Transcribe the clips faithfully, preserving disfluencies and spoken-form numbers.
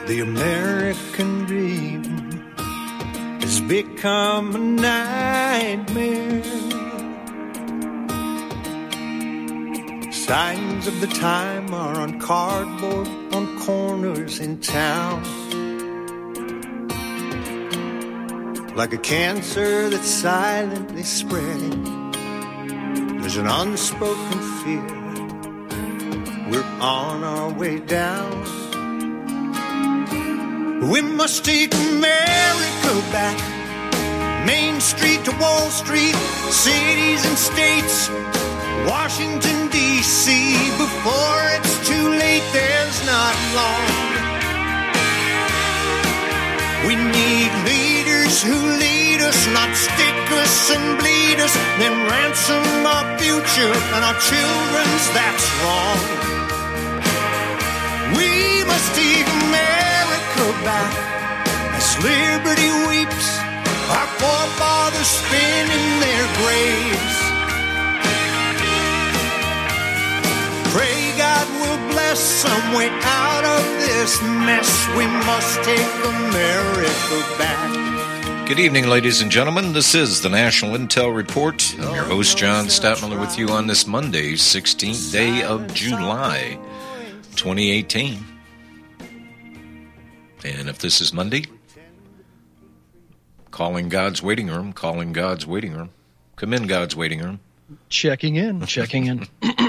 The American dream has become a nightmare. Signs of the time are on cardboard on corners in town. Like a cancer that's silently spreading, there's an unspoken fear. We're on our way down. We must take America back. Main Street to Wall Street, cities and states, Washington, D C Before it's too late, there's not long. We need leaders who lead us, not stick us and bleed us, then ransom our future and our children's, that's wrong. We must take America back as liberty weeps, our forefathers spin in their graves. Pray God will bless some way out of this mess. We must take America back. Good evening, ladies and gentlemen. This is the National Intel Report. I'm your host, John Statmiller, with you on this Monday, sixteenth day of July, twenty eighteen. And if this is Monday, calling God's waiting room, calling God's waiting room. Come in, God's waiting room. Checking in, checking in.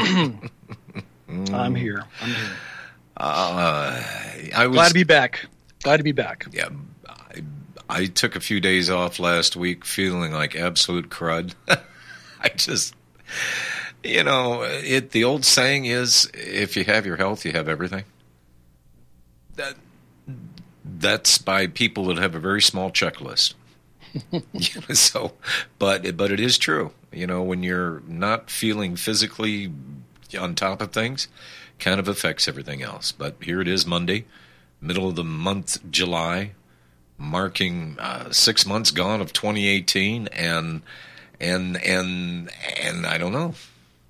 I'm here. I'm here. Uh, I was glad to be back. Glad to be back. Yeah, I, I took a few days off last week, feeling like absolute crud. I just, you know, it. The old saying is, if you have your health, you have everything. That that's by people that have a very small checklist. so, but but it is true. You know, when you're not feeling physically on top of things, kind of affects everything else. But here it is, Monday, middle of the month, July, marking uh, six months gone of twenty eighteen, and and and and I don't know.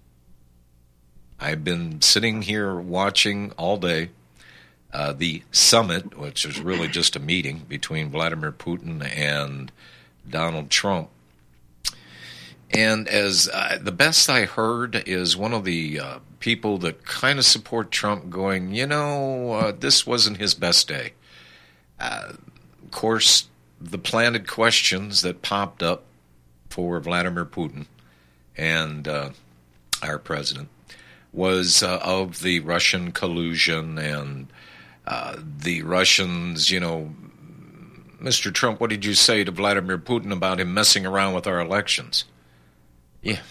I've been sitting here watching all day uh, the summit, which was really just a meeting between Vladimir Putin and Donald Trump. And as uh, the best I heard is one of the uh, people that kind of support Trump going, you know, uh, this wasn't his best day. Uh, of course, the planted questions that popped up for Vladimir Putin and uh, our president was uh, of the Russian collusion and uh, the Russians, you know, Mister Trump, what did you say to Vladimir Putin about him messing around with our elections? Yeah,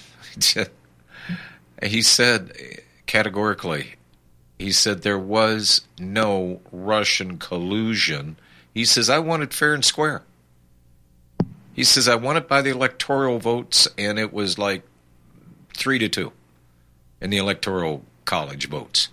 he said categorically, he said there was no Russian collusion. He says, I want it fair and square. He says, I won it by the electoral votes, and it was like three to two in the electoral college votes.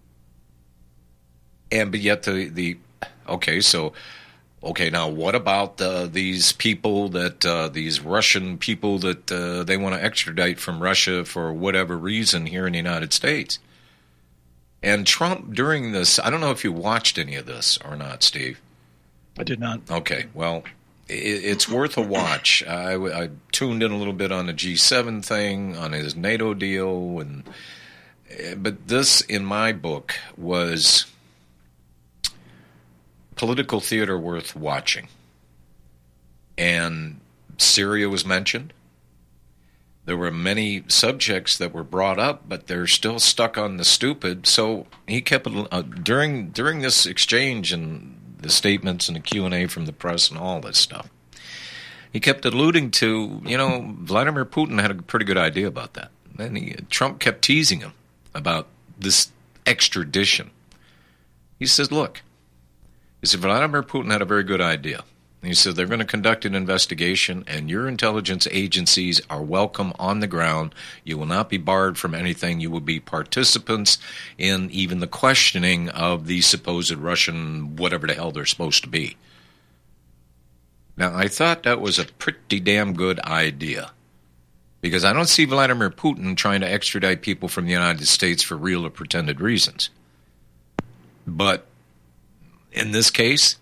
And but yet the, the okay, so... Okay, now what about uh, these people that, uh, these Russian people that uh, they want to extradite from Russia for whatever reason here in the United States? And Trump, during this, I don't know if you watched any of this or not, Steve. I did not. Okay, well, it, it's worth a watch. I, I tuned in a little bit on the G seven thing, on his NATO deal, and but this, in my book, was political theater worth watching. And Syria was mentioned. There were many subjects that were brought up, but they're still stuck on the stupid. So he kept uh, during during this exchange and the statements and the Q and A from the press and all this stuff. He kept alluding to, you know, Vladimir Putin had a pretty good idea about that. Then he, Trump kept teasing him about this extradition. He says, look, he said, Vladimir Putin had a very good idea. He said, they're going to conduct an investigation, and your intelligence agencies are welcome on the ground. You will not be barred from anything. You will be participants in even the questioning of the supposed Russian whatever the hell they're supposed to be. Now, I thought that was a pretty damn good idea, because I don't see Vladimir Putin trying to extradite people from the United States for real or pretended reasons. But in this case,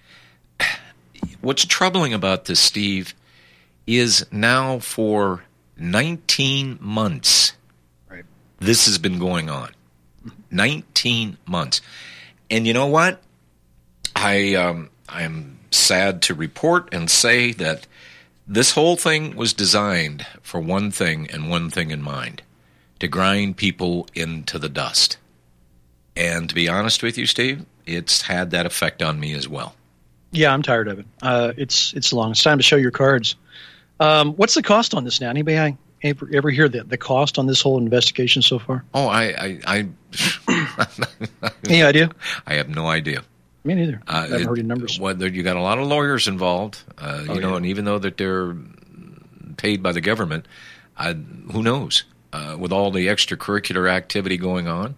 what's troubling about this, Steve, is now for nineteen months, Right. this has been going on. nineteen months. And you know what? I um, I'm sad to report and say that this whole thing was designed for one thing and one thing in mind, to grind people into the dust. And to be honest with you, Steve, it's had that effect on me as well. Yeah, I'm tired of it. Uh, it's it's long. It's time to show your cards. Um, what's the cost on this now? Anybody ever, ever hear the, the cost on this whole investigation so far? Oh, I, I, I Any idea? I have no idea. Me neither. Uh, I haven't it- heard any numbers. Whether you got a lot of lawyers involved, uh, you Oh, know, yeah. and even though that they're paid by the government, I, who knows? Uh, with all the extracurricular activity going on,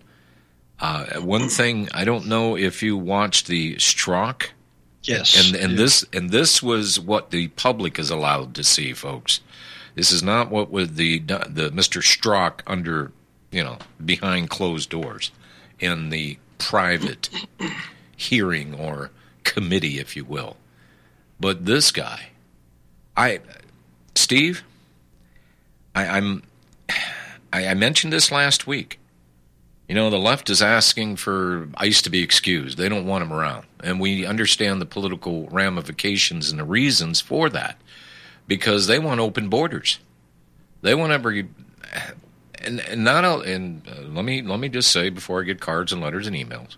uh, one thing I don't know if you watched the Strzok. Yes. And and this and this was what the public is allowed to see, folks. This is not what was the the Mister Strzok under, you know, behind closed doors in the private hearing or committee, if you will. But this guy, I, Steve, I, I'm, I, I mentioned this last week. You know, the left is asking for ICE to be excused. They don't want him around. And we understand the political ramifications and the reasons for that, because they want open borders. They want every, and, and not, a, and uh, let me let me just say before I get cards and letters and emails,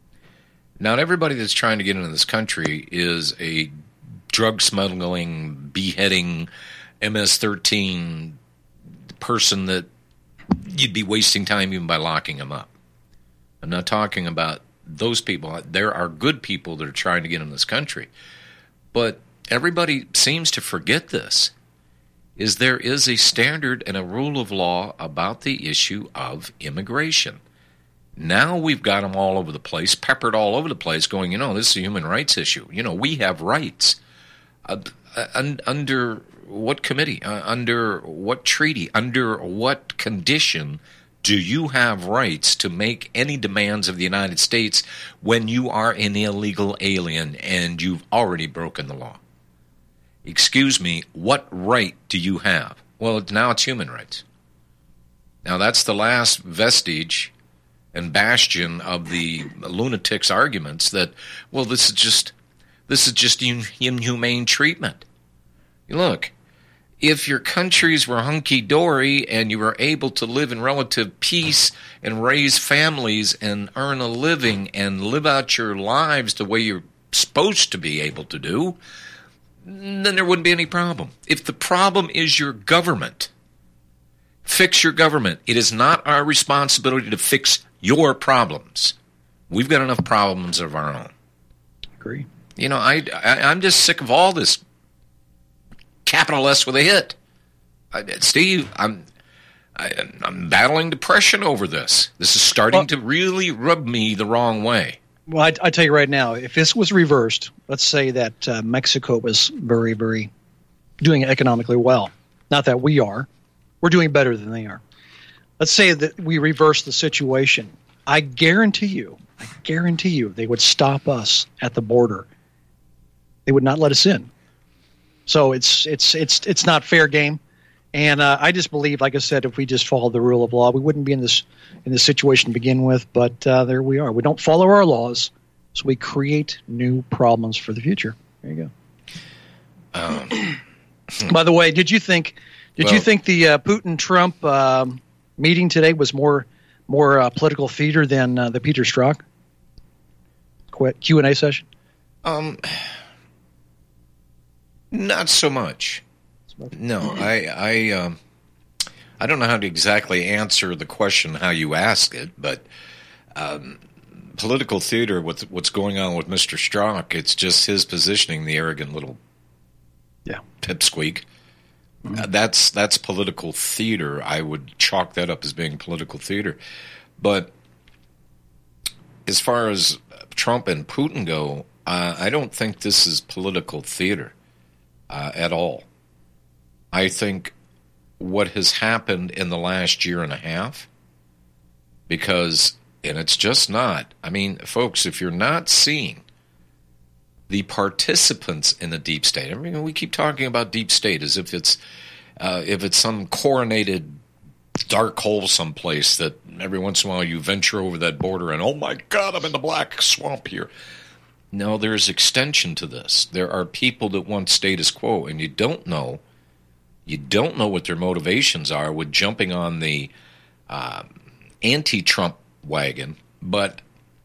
not everybody that's trying to get into this country is a drug smuggling, beheading, M S thirteen person that you'd be wasting time even by locking them up. I'm not talking about those people. There are good people that are trying to get in this country. But everybody seems to forget this, is there is a standard and a rule of law about the issue of immigration. Now we've got them all over the place, peppered all over the place, going, you know, this is a human rights issue. You know, we have rights. Uh, un- under what committee? Uh, under what treaty? Under what condition do you have rights to make any demands of the United States when you are an illegal alien and you've already broken the law? Excuse me, what right do you have? Well, now it's human rights. Now that's the last vestige and bastion of the lunatics' arguments that, well, this is just this is just inhumane treatment. Look, if your countries were hunky-dory and you were able to live in relative peace and raise families and earn a living and live out your lives the way you're supposed to be able to do, then there wouldn't be any problem. If the problem is your government, fix your government. It is not our responsibility to fix your problems. We've got enough problems of our own. Agree. You know, I, I, I'm just sick of all this capital S with a hit. I, Steve, I'm I, I'm battling depression over this. This is starting Well, to really rub me the wrong way. Well, I, I tell you right now, if this was reversed, let's say that uh, Mexico was very, very doing economically well. Not that we are. We're doing better than they are. Let's say that we reverse the situation. I guarantee you, I guarantee you, they would stop us at the border. They would not let us in. So it's it's it's it's not fair game. And uh, I just believe, like I said, if we just followed the rule of law, we wouldn't be in this in this situation to begin with. But uh, there we are. We don't follow our laws, so we create new problems for the future. There you go. Um, By the way, did you think did Well- you think the uh, Putin-Trump um, meeting today was more more uh, political theater than uh, the Peter Strzok Q and A session? um, not so much. No, I I um, I don't know how to exactly answer the question how you ask it, but um, political theater with what's going on with Mister Strzok, it's just his positioning, the arrogant little Yeah. pipsqueak. Uh, that's that's political theater. I would chalk that up as being political theater. But as far as Trump and Putin go, uh, I don't think this is political theater uh, at all. I think what has happened in the last year and a half, because, and it's just not, I mean, folks, if you're not seeing the participants in the deep state. I mean, we keep talking about deep state as if it's uh, if it's some coronated dark hole someplace that every once in a while you venture over that border and, oh my God, I'm in the black swamp here. No, there's extension to this. There are people that want status quo, and you don't know, you don't know what their motivations are with jumping on the uh, anti-Trump wagon. But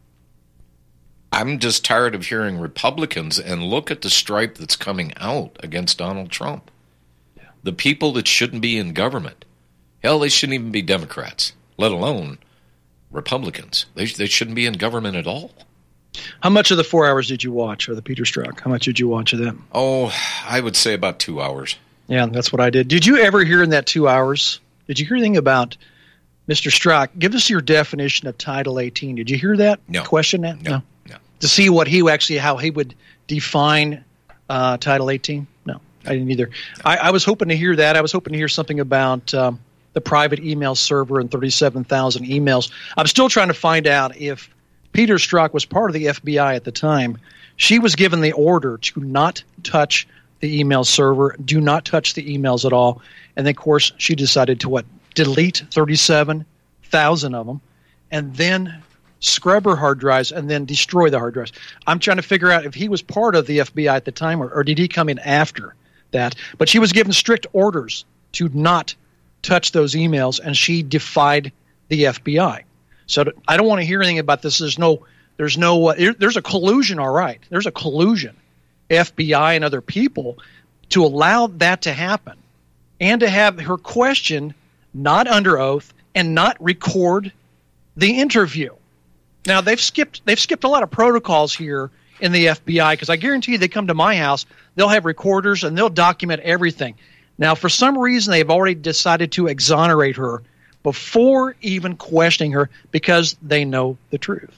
I'm just tired of hearing Republicans, and look at the stripe that's coming out against Donald Trump. Yeah. The people that shouldn't be in government. Hell, they shouldn't even be Democrats, let alone Republicans. They they shouldn't be in government at all. How much of the four hours did you watch, or the Peter Strzok? How much did you watch of them? Oh, I would say about two hours. Yeah, that's what I did. Did you ever hear in that two hours, did you hear anything about Mister Strzok? Give us your definition of Title eighteen. Did you hear that? No. Question that? No. no. no. To see what he actually, how he would define uh, Title eighteen? No, I didn't either. No. I, I was hoping to hear that. I was hoping to hear something about um, the private email server and thirty-seven thousand emails. I'm still trying to find out if Peter Strzok was part of the F B I at the time. She was given the order to not touch the email server, do not touch the emails at all. And then, of course, she decided to what? Delete thirty-seven thousand of them, and then scrub her hard drives, and then destroy the hard drives. I'm trying to figure out if he was part of the F B I at the time, or, or did he come in after that? But she was given strict orders to not touch those emails, and she defied the F B I. So I don't want to hear anything about this. There's no, there's no, uh, there's a collusion. All right, there's a collusion, F B I and other people, to allow that to happen, and to have her question not under oath and not record the interview. Now they've skipped, they've skipped a lot of protocols here in the F B I, because I guarantee you they come to my house, they'll have recorders and they'll document everything. Now, for some reason, they've already decided to exonerate her before even questioning her, because they know the truth.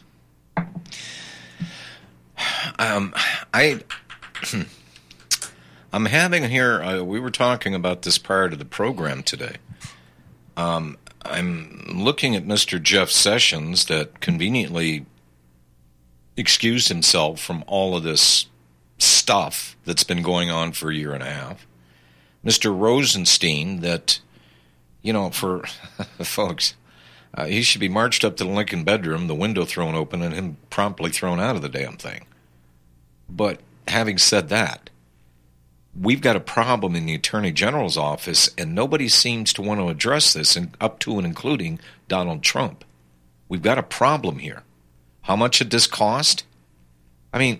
Um, I, I'm having here, uh, we were talking about this prior to the program today. Um, I'm looking at Mister Jeff Sessions that conveniently excused himself from all of this stuff that's been going on for a year and a half. Mister Rosenstein that, you know, for folks, uh, he should be marched up to the Lincoln bedroom, the window thrown open, and him promptly thrown out of the damn thing. But having said that, we've got a problem in the Attorney General's office, and nobody seems to want to address this, and up to and including Donald Trump. We've got a problem here. How much did this cost? I mean,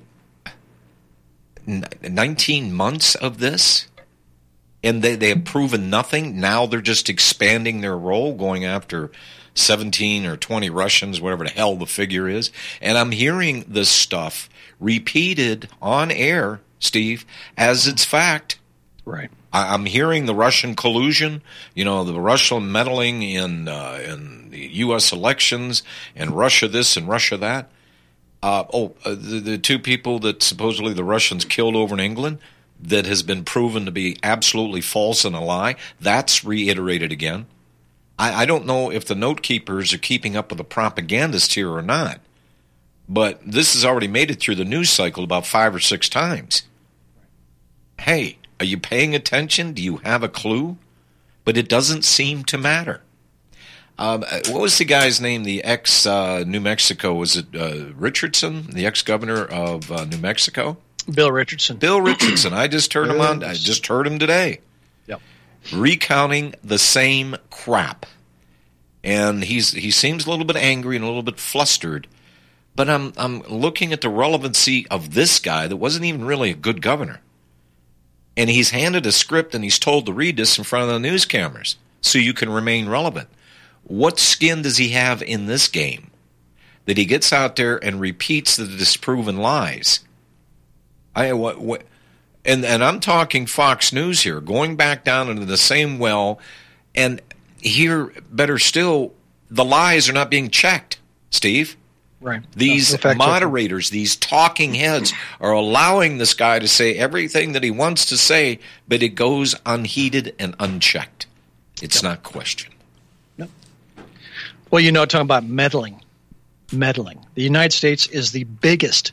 nineteen months of this? And they, they have proven nothing. Now they're just expanding their role, going after seventeen or twenty Russians, whatever the hell the figure is. And I'm hearing this stuff repeated on air, Steve, as it's fact. Right. I, I'm hearing the Russian collusion, you know, the Russian meddling in uh, in the U S elections, and Russia this and Russia that. Uh, oh, uh, the, the two people that supposedly the Russians killed over in England, that has been proven to be absolutely false and a lie, that's reiterated again. I, I don't know if the note keepers are keeping up with the propagandists here or not, but this has already made it through the news cycle about five or six times. Hey, are you paying attention? Do you have a clue? But it doesn't seem to matter. Um, what was the guy's name? The ex uh, New Mexico, was it uh, Richardson, the ex-governor of uh, New Mexico? Bill Richardson. Bill Richardson. I just heard him on. I just heard him today. Yep. Recounting the same crap, and he's he seems a little bit angry and a little bit flustered. But I'm I'm looking at the relevancy of this guy that wasn't even really a good governor, and he's handed a script and he's told to read this in front of the news cameras so you can remain relevant. What skin does he have in this game that he gets out there and repeats the disproven lies? I what, what and and I'm talking Fox News here, going back down into the same well, and here, better still, the lies are not being checked, Steve. Right. These no, moderators, these talking heads, are allowing this guy to say everything that he wants to say, but it goes unheeded and unchecked. It's yep. not questioned. No. Well, you know, talking about meddling, meddling. The United States is the biggest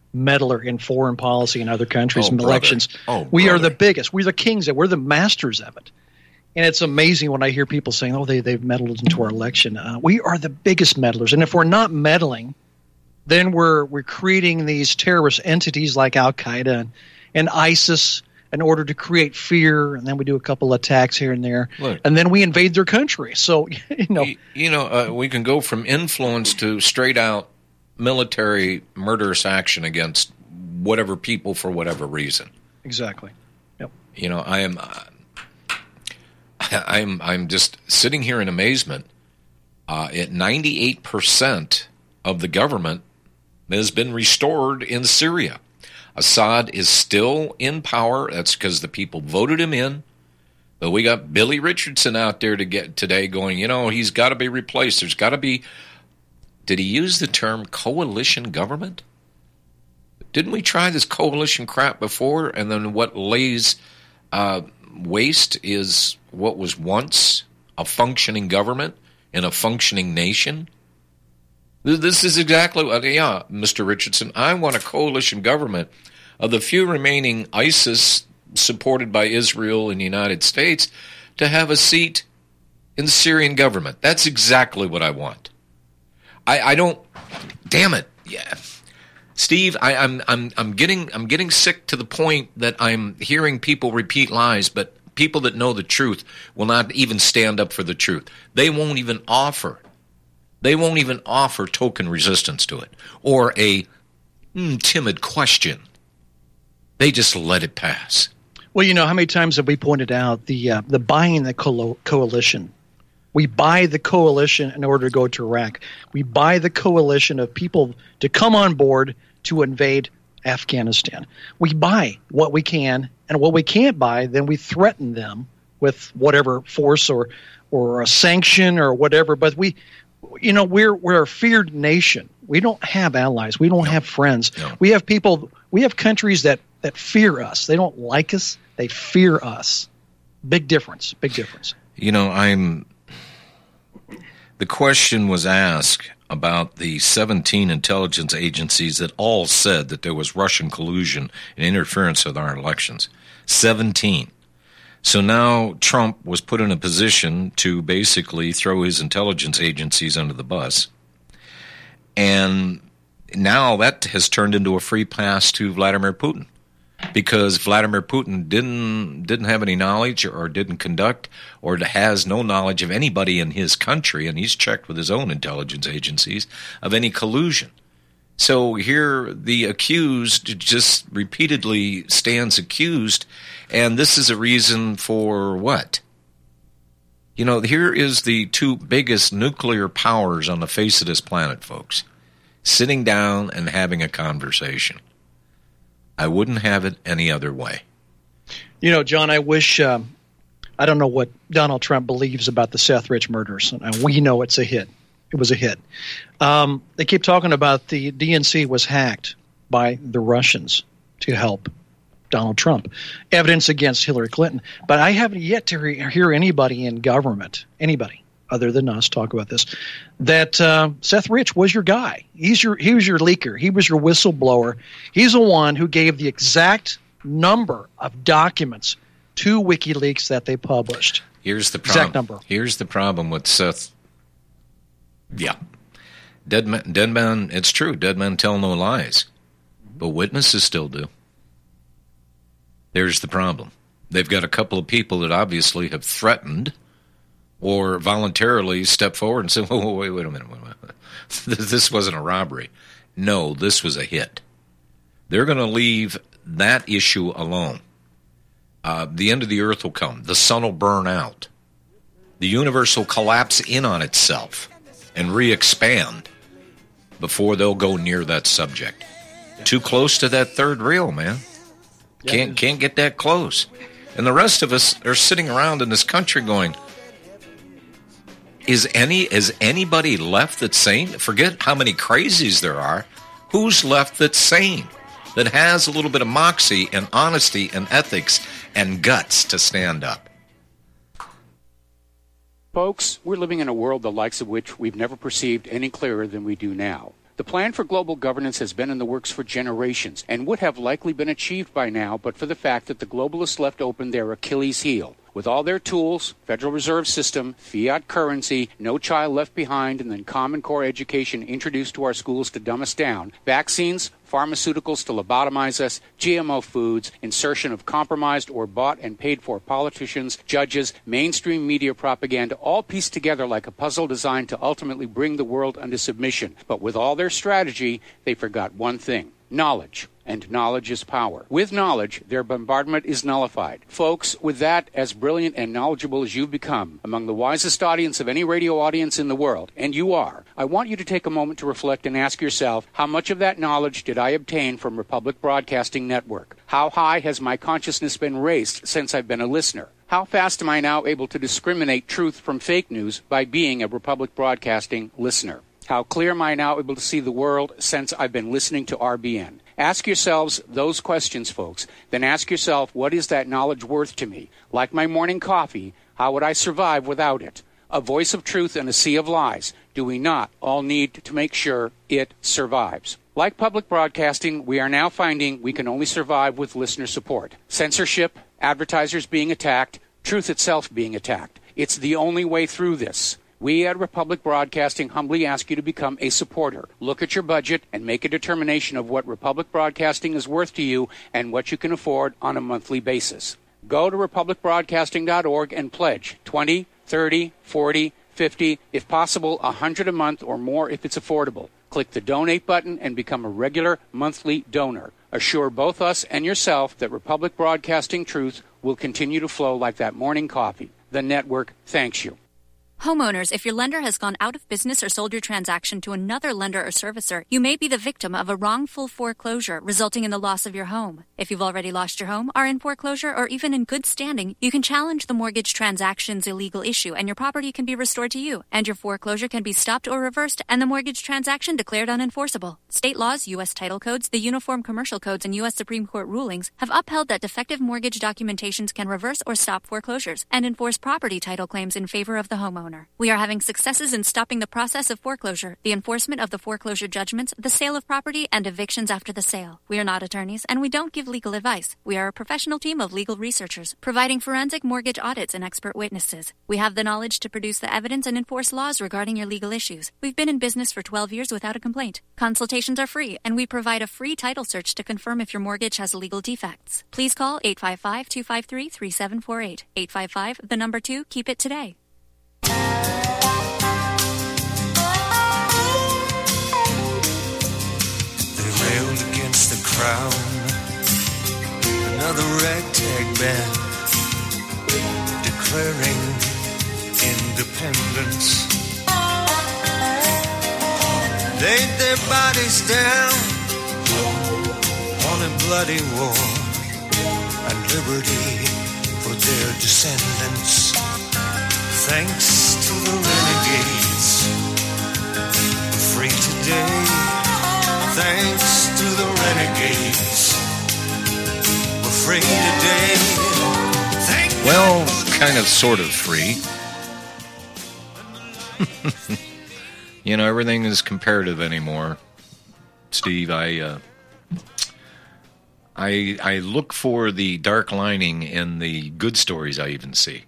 meddler in foreign policy in other countries Oh, and brother. elections. Oh, we are brother. the biggest. We're the kings. We're the masters of it. And it's amazing when I hear people saying, oh, they, they've meddled into our election. Uh, we are the biggest meddlers. And if we're not meddling, then we're we're creating these terrorist entities like Al-Qaeda and, and ISIS in order to create fear. And then we do a couple attacks here and there. Look. And then we invade their country. So, you know. You, you know, uh, we can go from influence to straight-out military murderous action against whatever people for whatever reason. Exactly. Yep. You know, I am... Uh, I'm I'm just sitting here in amazement. Uh, at ninety-eight percent of the government has been restored in Syria. Assad is still in power. That's because the people voted him in. But we got Billy Richardson out there to get today going, you know, he's got to be replaced. There's got to be... Did he use the term coalition government? Didn't we try this coalition crap before? And then what lays... Uh, waste is what was once a functioning government in a functioning nation. This is exactly what, yeah, Mister Richardson, I want a coalition government of the few remaining ISIS supported by Israel and the United States to have a seat in the Syrian government. That's exactly what I want. I, I don't, damn it, yeah. Steve, I, I'm I'm I'm getting I'm getting sick to the point that I'm hearing people repeat lies, but people that know the truth will not even stand up for the truth. They won't even offer. They won't even offer token resistance to it or a mm, timid question. They just let it pass. Well, you know, how many times have we pointed out the uh, the buying the co- coalition? We buy the coalition in order to go to Iraq. We buy the coalition of people to come on board to invade Afghanistan. We buy what we can, and what we can't buy, then we threaten them with whatever force or or a sanction or whatever. But we, you know, we're we're a feared nation. We don't have allies. We don't No. have friends. No. We have people. We have countries that that fear us. They don't like us. They fear us. Big difference. Big difference. You know, I'm. The question was asked about the seventeen intelligence agencies that all said that there was Russian collusion and interference with our elections. seventeen. So now Trump was put in a position to basically throw his intelligence agencies under the bus. And now that has turned into a free pass to Vladimir Putin, because Vladimir Putin didn't didn't have any knowledge or didn't conduct or has no knowledge of anybody in his country, and he's checked with his own intelligence agencies, of any collusion. So here the accused just repeatedly stands accused, and this is a reason for what? You know, here is the two biggest nuclear powers on the face of this planet, folks, sitting down and having a conversation. I wouldn't have it any other way. You know, John, I wish, um, I don't know what Donald Trump believes about the Seth Rich murders. And we know it's a hit. It was a hit. Um, they keep talking about the D N C was hacked by the Russians to help Donald Trump. Evidence against Hillary Clinton. But I haven't yet to re- hear anybody in government, anybody other than us, talk about this, that uh, Seth Rich was your guy. He's your he was your leaker. He was your whistleblower. He's the one who gave the exact number of documents to WikiLeaks that they published. Here's the problem. Exact number. Here's the problem with Seth. Yeah. Dead men, dead men, it's true. Dead men tell no lies. But witnesses still do. There's the problem. They've got a couple of people that obviously have threatened or voluntarily step forward and say, oh, wait, wait a minute. Wait a minute. This wasn't a robbery. No, this was a hit. They're going to leave that issue alone. Uh, the end of the earth will come. The sun will burn out. The universe will collapse in on itself and re-expand before they'll go near that subject. Too close to that third rail, man. Can't can't get that close. And the rest of us are sitting around in this country going, is any is anybody left that's sane? Forget how many crazies there are. Who's left that's sane? That has a little bit of moxie and honesty and ethics and guts to stand up? Folks, we're living in a world the likes of which we've never perceived any clearer than we do now. The plan for global governance has been in the works for generations and would have likely been achieved by now but for the fact that the globalists left open their Achilles heel. With all their tools, Federal Reserve System, fiat currency, no child left behind, and then Common Core education introduced to our schools to dumb us down, vaccines, pharmaceuticals to lobotomize us, G M O foods, insertion of compromised or bought and paid for politicians, judges, mainstream media propaganda, all pieced together like a puzzle designed to ultimately bring the world under submission. But with all their strategy, they forgot one thing: knowledge. And knowledge is power. With knowledge, their bombardment is nullified. Folks, with that, as brilliant and knowledgeable as you've become, among the wisest audience of any radio audience in the world, and you are, I want you to take a moment to reflect and ask yourself, how much of that knowledge did I obtain from Republic Broadcasting Network? How high has my consciousness been raised since I've been a listener? How fast am I now able to discriminate truth from fake news by being a Republic Broadcasting listener? How clear am I now able to see the world since I've been listening to R B N? Ask yourselves those questions, folks. Then ask yourself, what is that knowledge worth to me? Like my morning coffee, how would I survive without it? A voice of truth in a sea of lies. Do we not all need to make sure it survives? Like public broadcasting, we are now finding we can only survive with listener support. Censorship, advertisers being attacked, truth itself being attacked. It's the only way through this. We at Republic Broadcasting humbly ask you to become a supporter. Look at your budget and make a determination of what Republic Broadcasting is worth to you and what you can afford on a monthly basis. Go to republic broadcasting dot org and pledge twenty, thirty, forty, fifty, if possible one hundred a month or more if it's affordable. Click the donate button and become a regular monthly donor. Assure both us and yourself that Republic Broadcasting truth will continue to flow like that morning coffee. The network thanks you. Homeowners, if your lender has gone out of business or sold your transaction to another lender or servicer, you may be the victim of a wrongful foreclosure resulting in the loss of your home. If you've already lost your home, are in foreclosure, or even in good standing, you can challenge the mortgage transaction's illegal issue and your property can be restored to you, and your foreclosure can be stopped or reversed and the mortgage transaction declared unenforceable. State laws, U S title codes, the Uniform Commercial Codes, and U S Supreme Court rulings have upheld that defective mortgage documentations can reverse or stop foreclosures and enforce property title claims in favor of the homeowner. We are having successes in stopping the process of foreclosure, the enforcement of the foreclosure judgments, the sale of property, and evictions after the sale. We are not attorneys, and we don't give legal advice. We are a professional team of legal researchers, providing forensic mortgage audits and expert witnesses. We have the knowledge to produce the evidence and enforce laws regarding your legal issues. We've been in business for twelve years without a complaint. Consultations are free, and we provide a free title search to confirm if your mortgage has legal defects. Please call eight five five, two five three, three seven four eight. eight five five, the number two, keep it today. Railed against the crown, another ragtag band declaring independence. Laid their bodies down on a bloody war and liberty for their descendants. Thanks to the renegades, we're free today. Thanks to the renegades, we're free today. Thank well, kind of, sort of free. You know, everything is comparative anymore, Steve. I, uh, I, I look for the dark lining in the good stories I even see.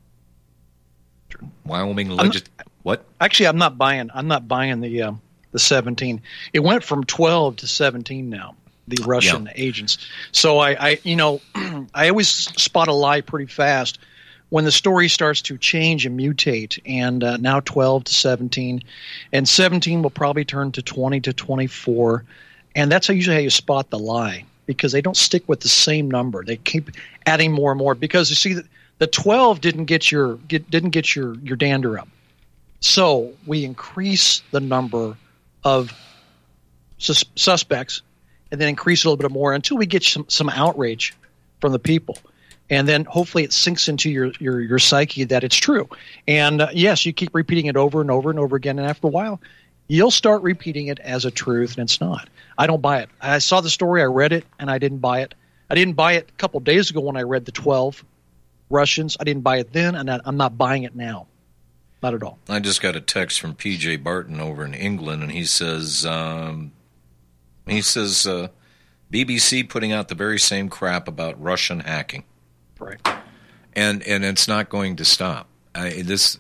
Wyoming legis- what? Actually, I'm not buying. I'm not buying the. Um, The seventeen. It went from twelve to seventeen now, the Russian yeah. agents. So I, I, you know, I always spot a lie pretty fast when the story starts to change and mutate. And uh, now twelve to seventeen, and seventeen will probably turn to twenty to twenty-four. And that's how usually how you spot the lie, because they don't stick with the same number. They keep adding more and more, because you see that the twelve didn't get your get, didn't get your your dander up. So we increase the number of sus- suspects, and then increase it a little bit more until we get some, some outrage from the people. And then hopefully it sinks into your, your, your psyche that it's true. And uh, yes, you keep repeating it over and over and over again. And after a while, you'll start repeating it as a truth, and it's not. I don't buy it. I saw the story, I read it, and I didn't buy it. I didn't buy it a couple of days ago when I read the twelve Russians. I didn't buy it then, and I'm not buying it now. not at all. I just got a text from P J Barton over in England, and he says, um, he says, uh, B B C putting out the very same crap about Russian hacking. Right. And and it's not going to stop. I, this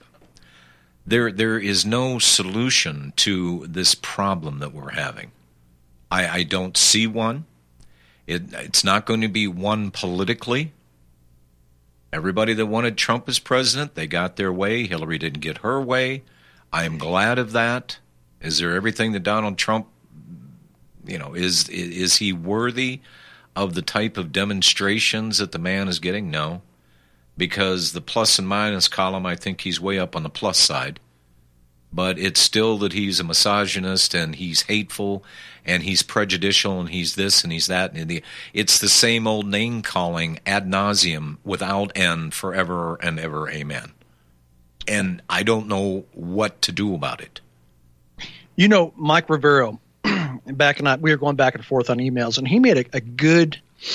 there there is no solution to this problem that we're having. I, I don't see one. It it's not going to be one politically. Everybody that wanted Trump as president, they got their way. Hillary didn't get her way. I am glad of that. Is there everything that Donald Trump, you know, is is he worthy of the type of demonstrations that the man is getting? No. Because the plus and minus column, I think he's way up on the plus side. But it's still that he's a misogynist and he's hateful and he's prejudicial and he's this and he's that. And the, it's the same old name-calling ad nauseum without end forever and ever. Amen. And I don't know what to do about it. You know, Mike Rivero, back and I, we were going back and forth on emails, and he made a, a good,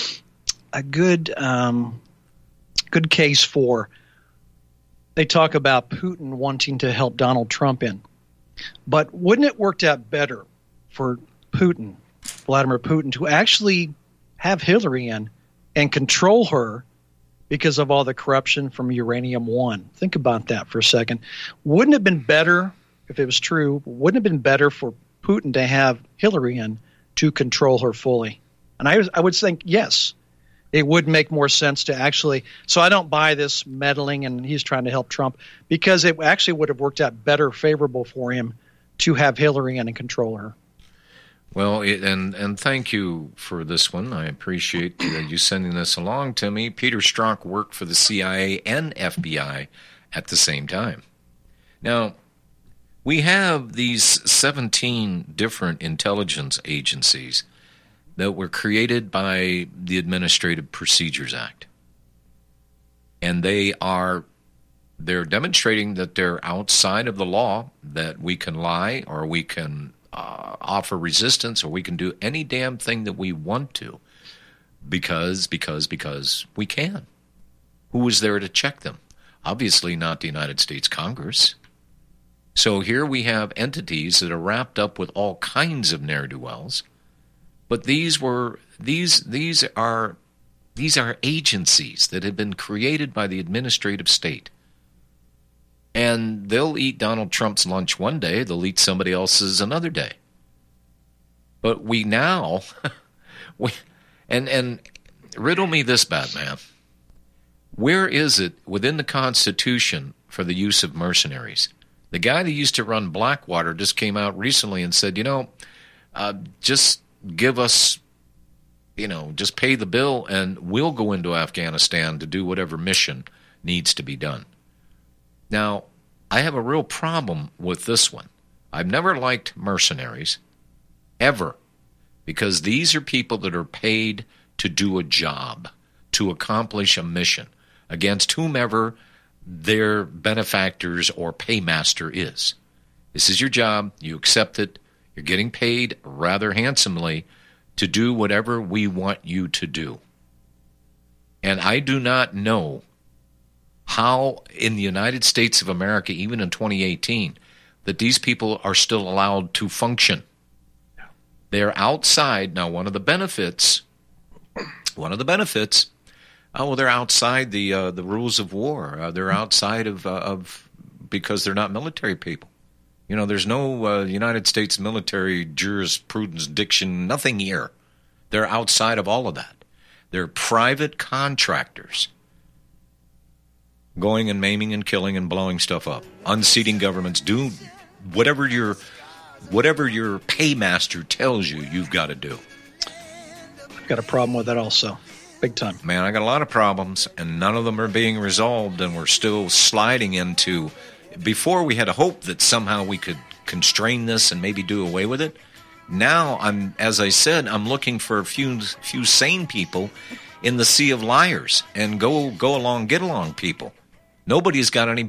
a good, um, good case for. They talk about Putin wanting to help Donald Trump in, but wouldn't it worked out better for Putin, Vladimir Putin, to actually have Hillary in and control her because of all the corruption from Uranium One? Think about that for a second. Wouldn't it have been better, if it was true, wouldn't it have been better for Putin to have Hillary in to control her fully? And I, I would think, yes, it would make more sense to actually – so I don't buy this meddling and he's trying to help Trump, because it actually would have worked out better, favorable for him to have Hillary in and control her. Well, it, and and thank you for this one. I appreciate uh, you sending this along to me. Peter Strzok worked for the C I A and F B I at the same time. Now, we have these seventeen different intelligence agencies that were created by the Administrative Procedures Act. And they are they're demonstrating that they're outside of the law, that we can lie or we can uh, offer resistance or we can do any damn thing that we want to because, because, because we can. Who is there to check them? Obviously not the United States Congress. So here we have entities that are wrapped up with all kinds of ne'er-do-wells. But these were these these are these are agencies that have been created by the administrative state. And they'll eat Donald Trump's lunch one day, they'll eat somebody else's another day. But we now we and and riddle me this, Batman. Where is it within the Constitution for the use of mercenaries? The guy that used to run Blackwater just came out recently and said, you know, uh, just give us, you know, just pay the bill and we'll go into Afghanistan to do whatever mission needs to be done. Now, I have a real problem with this one. I've never liked mercenaries, ever, because these are people that are paid to do a job, to accomplish a mission, against whomever their benefactors or paymaster is. This is your job. You accept it. You're getting paid rather handsomely to do whatever we want you to do. And I do not know how in the United States of America, even in twenty eighteen, that these people are still allowed to function. They're outside. Now, one of the benefits, one of the benefits, oh, well, they're outside the uh, the rules of war. Uh, they're outside of, uh, of, because they're not military people. You know, there's no uh, United States military jurisprudence, diction, nothing here. They're outside of all of that. They're private contractors going and maiming and killing and blowing stuff up, unseating governments, do whatever your whatever your paymaster tells you you've got to do. I've got a problem with that also, big time. Man, I got a lot of problems, and none of them are being resolved, and we're still sliding into... Before we had a hope that somehow we could constrain this and maybe do away with it. Now, I'm, as I said, I'm looking for a few few sane people in the sea of liars, and go go along, get along, people. Nobody's got any.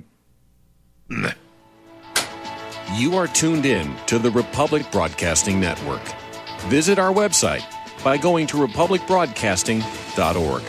You are tuned in to the Republic Broadcasting Network. Visit our website by going to republic broadcasting dot org.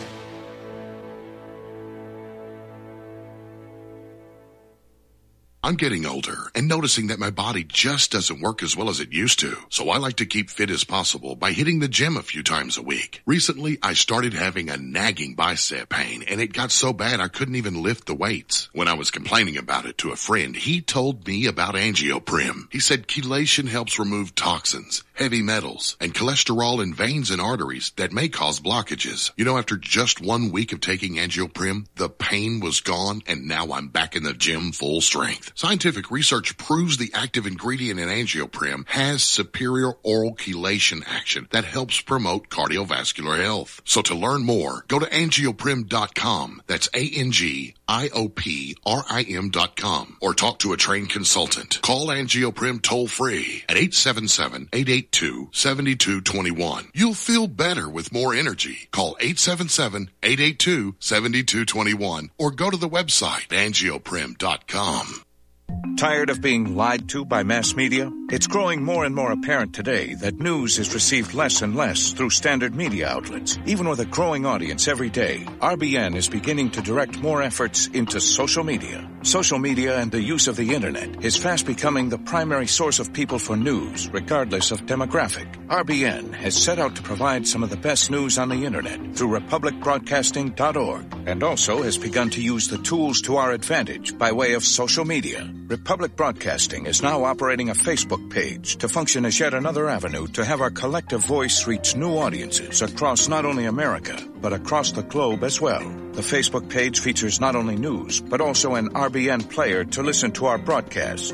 I'm getting older and noticing that my body just doesn't work as well as it used to. So I like to keep fit as possible by hitting the gym a few times a week. Recently, I started having a nagging bicep pain, and it got so bad I couldn't even lift the weights. When I was complaining about it to a friend, he told me about AngioPrim. He said chelation helps remove toxins, heavy metals, and cholesterol in veins and arteries that may cause blockages. You know, after just one week of taking AngioPrim, the pain was gone, and now I'm back in the gym full strength. Scientific research proves the active ingredient in AngioPrim has superior oral chelation action that helps promote cardiovascular health. So to learn more, go to angioprim dot com. That's A N G I O P R I M dot com. Or talk to a trained consultant. Call AngioPrim toll free at eight seven seven, eight eight two, seven two two one. You'll feel better with more energy. Call eight seven seven, eight eight two, seven two two one or go to the website angioprim dot com. Tired of being lied to by mass media? It's growing more and more apparent today that news is received less and less through standard media outlets. Even with a growing audience every day, R B N is beginning to direct more efforts into social media. Social media and the use of the internet is fast becoming the primary source of people for news, regardless of demographic. R B N has set out to provide some of the best news on the internet through republic broadcasting dot org and also has begun to use the tools to our advantage by way of social media. Republic Broadcasting is now operating a Facebook page to function as yet another avenue to have our collective voice reach new audiences across not only America, but across the globe as well. The Facebook page features not only news, but also an R B N player to listen to our broadcast.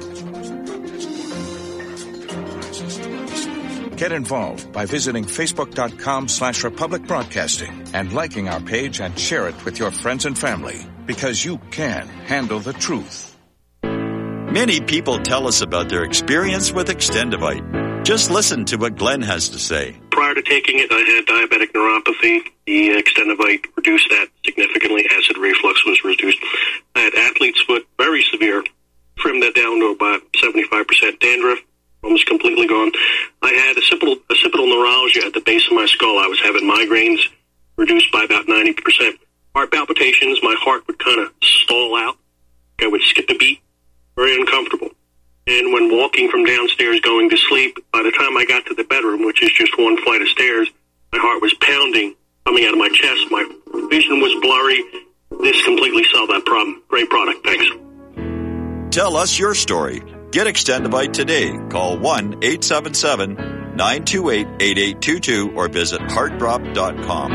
Get involved by visiting facebook.com slash Republic Broadcasting and liking our page and share it with your friends and family, because you can handle the truth. Many people tell us about their experience with Extendivite. Just listen to what Glenn has to say. Prior to taking it, I had diabetic neuropathy. The Extendivite reduced that significantly. Acid reflux was reduced. I had athlete's foot, very severe. Trimmed that down to about seventy-five percent dandruff, almost completely gone. I had occipital, occipital neuralgia at the base of my skull. I was having migraines, reduced by about ninety percent. Heart palpitations, my heart would kind of stall out. I would skip a beat. Very uncomfortable. And when walking from downstairs going to sleep, by the time I got to the bedroom, which is just one flight of stairs, my heart was pounding, coming out of my chest. My vision was blurry. This completely solved that problem. Great product. Thanks. Tell us your story. Get Extendivite today. Call one eight seven seven, nine two eight, eight eight two two or visit heart drop dot com.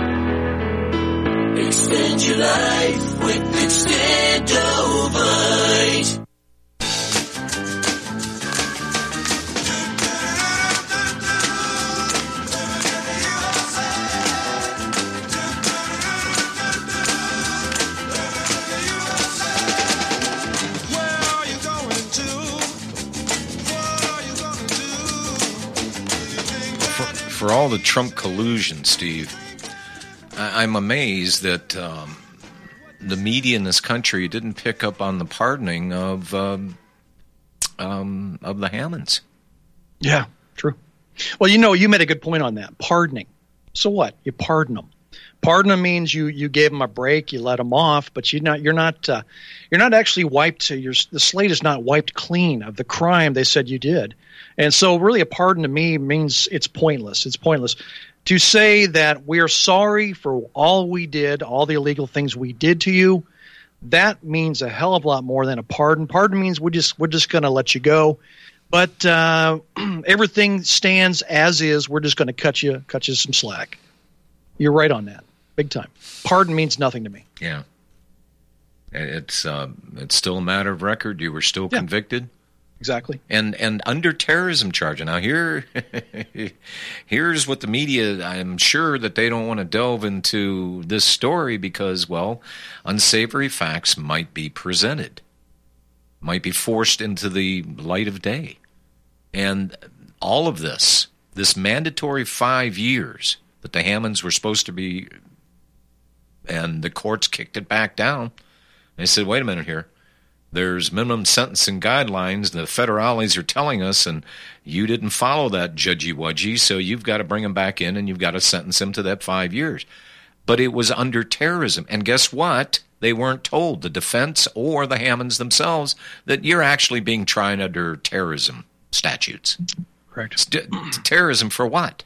Extend your life with Extendivite. For all the Trump collusion, Steve, I- I'm amazed that um, the media in this country didn't pick up on the pardoning of um, um, of the Hammonds. Yeah, true. Well, you know, you made a good point on that. Pardoning. So what? You pardon them. Pardon them means you you gave them a break, you let them off, but you're not you're not uh, you're not actually wiped. Your the slate is not wiped clean of the crime they said you did. And so really a pardon to me means it's pointless. It's pointless to say that we're sorry for all we did, all the illegal things we did to you. That means a hell of a lot more than a pardon. Pardon means we're just we're just going to let you go. But uh, everything stands as is. We're just going to cut you cut you some slack. You're right on that. Big time. Pardon means nothing to me. Yeah. It's uh, it's still a matter of record. You were still yeah. convicted. Exactly. And and under terrorism charge. Now here, here's what the media, I'm sure that they don't want to delve into this story because, well, unsavory facts might be presented, might be forced into the light of day. And all of this, this mandatory five years that the Hammonds were supposed to be, and the courts kicked it back down. They said, wait a minute here. There's minimum sentencing guidelines the federales are telling us, and you didn't follow that judgy-wudgy, so you've got to bring him back in and you've got to sentence him to that five years. but it was under terrorism. And guess what? They weren't told, the defense or the Hammonds themselves, that you're actually being tried under terrorism statutes. Correct. St- terrorism for what?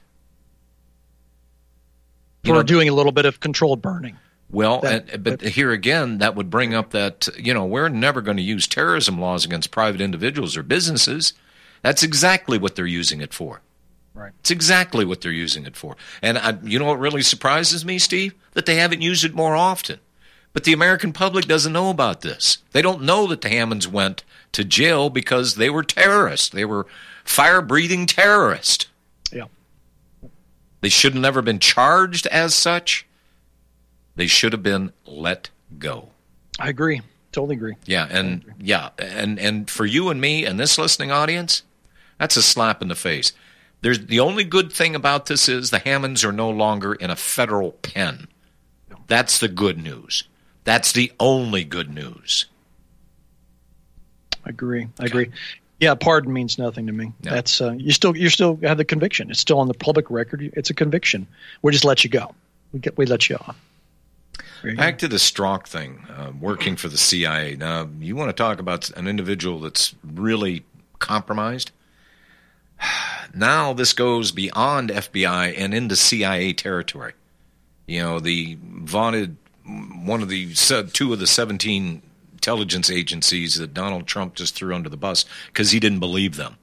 For You know, doing a little bit of controlled burning. Well, That- and, but here again, that would bring up that, you know, we're never going to use terrorism laws against private individuals or businesses. That's exactly what they're using it for. Right. It's exactly what they're using it for. And I, you know what really surprises me, Steve? That they haven't used it more often. But the American public doesn't know about this. They don't know that the Hammonds went to jail because they were terrorists. They were fire-breathing terrorists. Yeah. They should have never been charged as such. They should have been let go. I agree. Totally agree. Yeah, and yeah, and and for you and me and this listening audience, that's a slap in the face. There's the only good thing about this is the Hammonds are no longer in a federal pen. That's the good news. That's the only good news. I agree. I agree. Yeah, pardon means nothing to me. No. That's uh, you still you still have the conviction. It's still on the public record. It's a conviction. We just let you go. We get we let you off. You Back to the Strzok thing, uh, working for the C I A. Now, you want to talk about an individual that's really compromised? Now this goes beyond F B I and into C I A territory. You know, the vaunted, one of the, two of the seventeen intelligence agencies that Donald Trump just threw under the bus because he didn't believe them.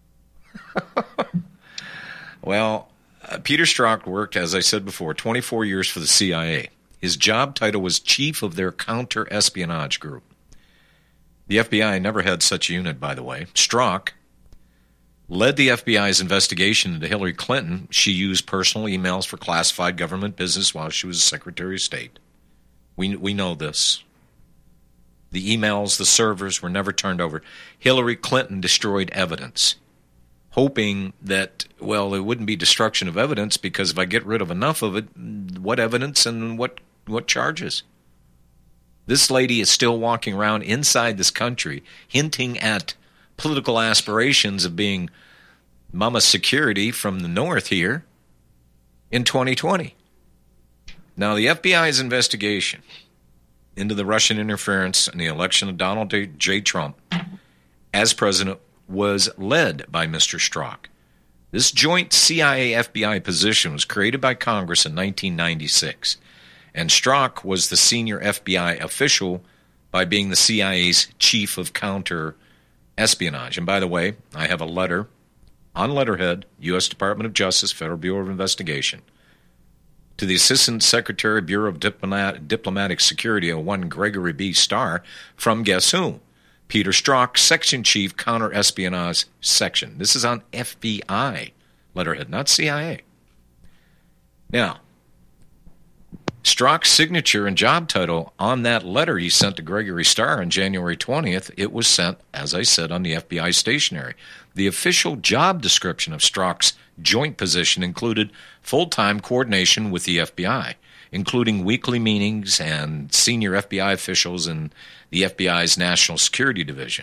Well, uh, Peter Strzok worked, as I said before, twenty-four years for the C I A. His job title was chief of their counter-espionage group. The F B I never had such a unit, by the way. Strzok led the F B I's investigation into Hillary Clinton. She used personal emails for classified government business while she was Secretary of State. We we know this. The emails, the servers were never turned over. Hillary Clinton destroyed evidence, hoping that, well, it wouldn't be destruction of evidence because if I get rid of enough of it, what evidence and what, what charges? This lady is still walking around inside this country hinting at political aspirations of being Mama Security from the north here in twenty twenty. Now, the F B I's investigation into the Russian interference in the election of Donald J. Trump as president was led by Mister Strzok. This joint C I A F B I position was created by Congress in nineteen ninety-six, and Strzok was the senior F B I official by being the C I A's chief of counter-espionage. And by the way, I have a letter on letterhead, U S Department of Justice, Federal Bureau of Investigation, to the Assistant Secretary, Bureau of Diplomat, Diplomatic Security, one Gregory B. Starr, from guess who? Peter Strzok, Section Chief, Counter-Espionage Section. This is on F B I letterhead, not C I A. Now, Strzok's signature and job title on that letter he sent to Gregory Starr on January twentieth, it was sent, as I said, on the F B I stationery. The official job description of Strzok's joint position included full-time coordination with the F B I, including weekly meetings and senior F B I officials in the F B I's National Security Division.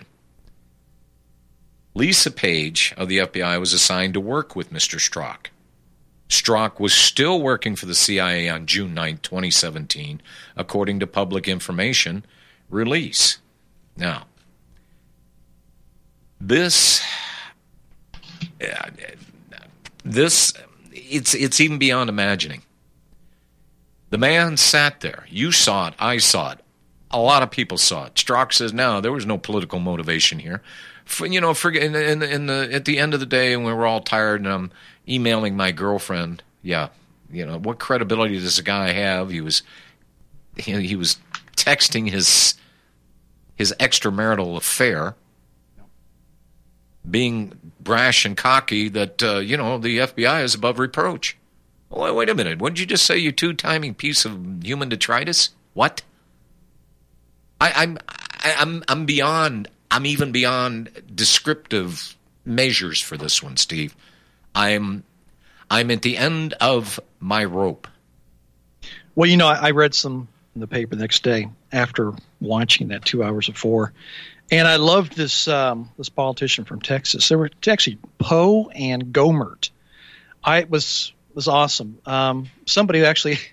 Lisa Page of the F B I was assigned to work with Mister Strzok. Strzok was still working for the C I A on June ninth, twenty seventeen, according to public information release. Now, this, uh, this, it's it's even beyond imagining. The man sat there. You saw it. I saw it. A lot of people saw it. Strzok says, no, there was no political motivation here. For, you know, for, in, in, in the, at the end of the day, when we're all tired and I'm emailing my girlfriend, yeah, you know, what credibility does a guy have? He was he, he was texting his his extramarital affair, being brash and cocky that, uh, you know, the F B I is above reproach. Oh, wait a minute. What did you just say, you two-timing piece of human detritus? What? I, I'm, I, I'm, I'm beyond, I'm even beyond descriptive measures for this one, Steve. I'm, I'm at the end of my rope. Well, you know, I, I read some in the paper the next day after watching that two hours of four, and I loved this um, this politician from Texas. There were actually Poe and Gohmert. I it was was awesome. Um, somebody actually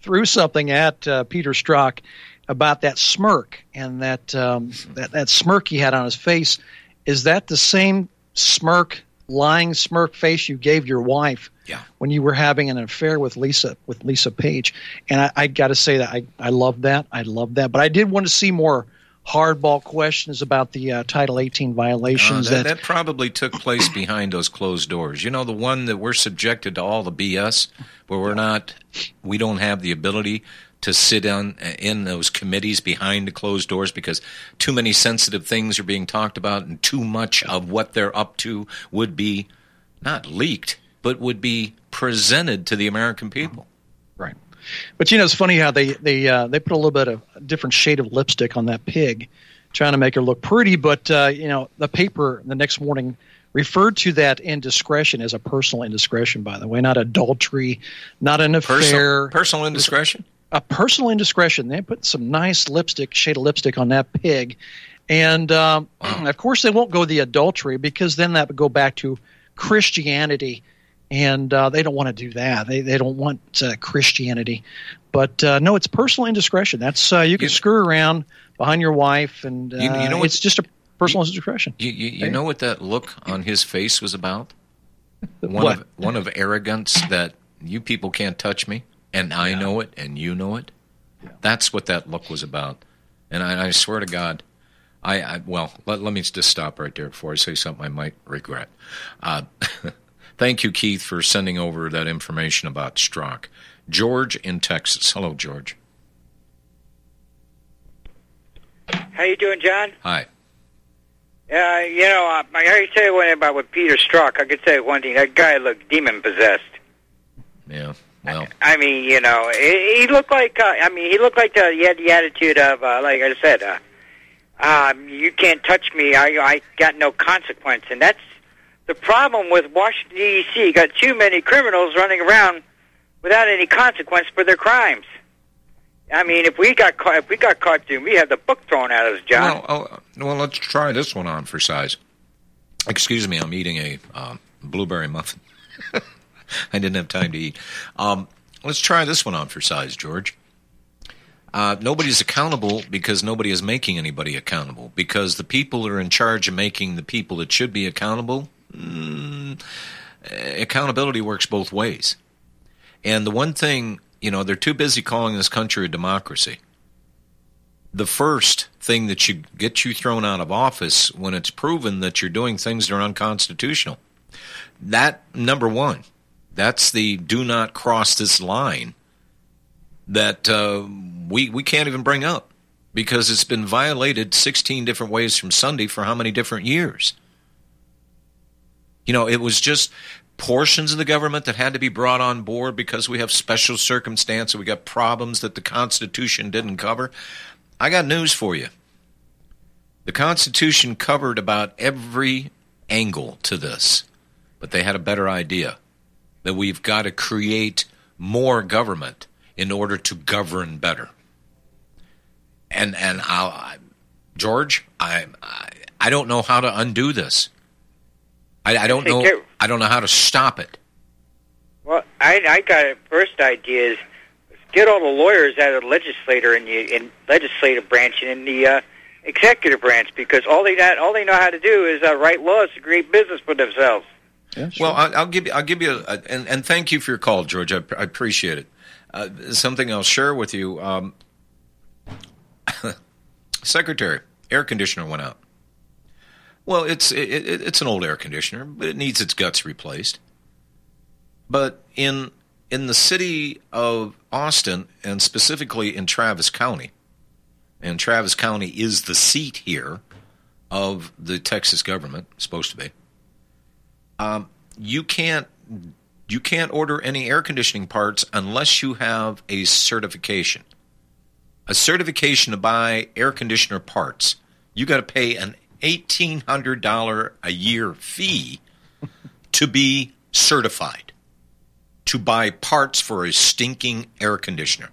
threw something at uh, Peter Strzok about that smirk and that, um, that that smirk he had on his face. Is that the same smirk, lying smirk face you gave your wife yeah. when you were having an affair with Lisa with Lisa Page? And I, I got to say that I I love that. I love that. But I did want to see more hardball questions about the uh, Title eighteen violations. Uh, that, that, that probably took place behind those closed doors. You know, the one that we're subjected to all the B S, where we're not, we don't have the ability to sit down in those committees behind the closed doors because too many sensitive things are being talked about and too much of what they're up to would be not leaked, but would be presented to the American people. Right. But, you know, it's funny how they they uh, they put a little bit of a different shade of lipstick on that pig, trying to make her look pretty. But, uh, you know, the paper the next morning referred to that indiscretion as a personal indiscretion, by the way, not adultery, not an affair. Personal, personal indiscretion? A personal indiscretion. They put some nice lipstick, shade of lipstick on that pig. And, um, wow. of course, they won't go the adultery because then that would go back to Christianity. And uh, they don't want to do that. They they don't want uh, Christianity. But, uh, no, it's personal indiscretion. That's uh, you can you, screw around behind your wife, and uh, you, you know it's just a personal you, indiscretion. You, you, you know what that look on his face was about? One what? of one of arrogance that you people can't touch me. And I yeah. know it, and you know it. Yeah. That's what that look was about. And I, I swear to God, I, I well, let, let me just stop right there before I say something I might regret. Uh, thank you, Keith, for sending over that information about Strzok. George in Texas. Hello, George. How you doing, John? Hi. Uh, you know, uh, I heard you say one about with Peter Strzok. I could say one thing. That guy looked demon-possessed. Yeah. Well, I mean, you know, he, he looked like, uh, I mean, he looked like the, he had the attitude of, uh, like I said, uh, um, you can't touch me, I, I got no consequence. And that's the problem with Washington, D C You got too many criminals running around without any consequence for their crimes. I mean, if we got caught, if we got caught doing, we have the book thrown at us, John. Well, oh, well, let's try this one on for size. Excuse me, I'm eating a uh, blueberry muffin. I didn't have time to eat. Um, let's try this one on for size, George. Uh, nobody's accountable because nobody is making anybody accountable. Because the people that are in charge of making the people that should be accountable, mm, accountability works both ways. And the one thing, you know, they're too busy calling this country a democracy. The first thing that you get you thrown out of office when it's proven that you're doing things that are unconstitutional. That, number one. That's the do not cross this line that uh, we we can't even bring up because it's been violated sixteen different ways from Sunday for how many different years? You know, it was just portions of the government that had to be brought on board because we have special circumstances. We got problems that the Constitution didn't cover. I got news for you. The Constitution covered about every angle to this, but they had a better idea. That we've got to create more government in order to govern better. And and I'll, I, George, I, I I don't know how to undo this. I, I don't know. I don't know how to stop it. Well, I I got a first idea is get all the lawyers out of the legislator and the in legislative branch and in the uh, executive branch because all they got, all they know how to do is uh, write laws to create business for themselves. Yeah, sure. Well, I'll give you. I'll give you. A, a, and, and thank you for your call, George. I, I appreciate it. Uh, something I'll share with you. Um, Secretary, air conditioner went out. Well, it's it, it, it's an old air conditioner, but it needs its guts replaced. But in in the city of Austin, and specifically in Travis County, and Travis County is the seat here of the Texas government, supposed to be. Um, you can't you can't order any air conditioning parts unless you have a certification. A certification to buy air conditioner parts. You got to pay an eighteen hundred dollars a year fee to be certified to buy parts for a stinking air conditioner.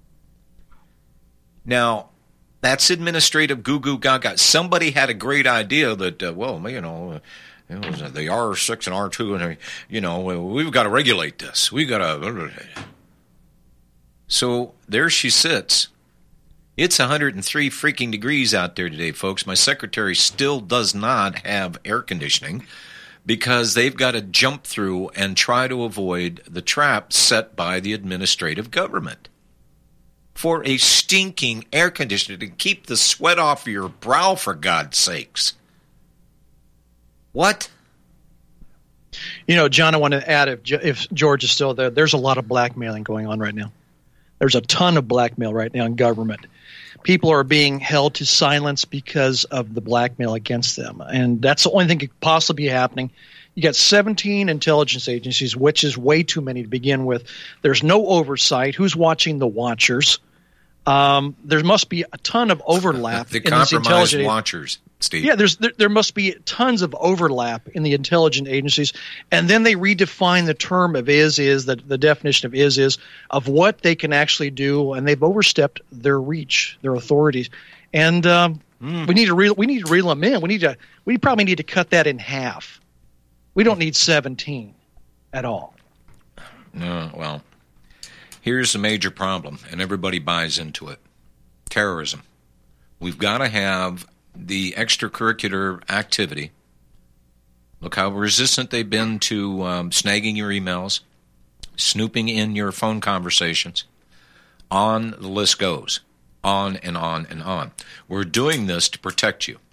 Now, that's administrative goo goo gaga. Somebody had a great idea that, uh, well, you know. Uh, It was the R six and R two, and, you know, we've got to regulate this. We've got to... So there she sits. It's one hundred three freaking degrees out there today, folks. My secretary still does not have air conditioning because they've got to jump through and try to avoid the trap set by the administrative government for a stinking air conditioner to keep the sweat off your brow, for God's sakes. What? You know, John, I want to add, if, if George is still there, there's a lot of blackmailing going on right now. There's a ton of blackmail right now in government. People are being held to silence because of the blackmail against them. And that's the only thing that could possibly be happening. You got seventeen intelligence agencies, which is way too many to begin with. There's no oversight. Who's watching the watchers? Um, there must be a ton of overlap the in these compromised intelligence watchers, Steve. Yeah, there's there, there must be tons of overlap in the intelligence agencies, and then they redefine the term of is is the the definition of is is of what they can actually do, and they've overstepped their reach, their authorities, and um, mm. we need to reel we need to reel them in. We need to we probably need to cut that in half. We don't need seventeen at all. No, well. Here's the major problem, and everybody buys into it. Terrorism. We've got to have the extracurricular activity. Look how resistant they've been to um, snagging your emails, snooping in your phone conversations. On the list goes. On and on and on. We're doing this to protect you.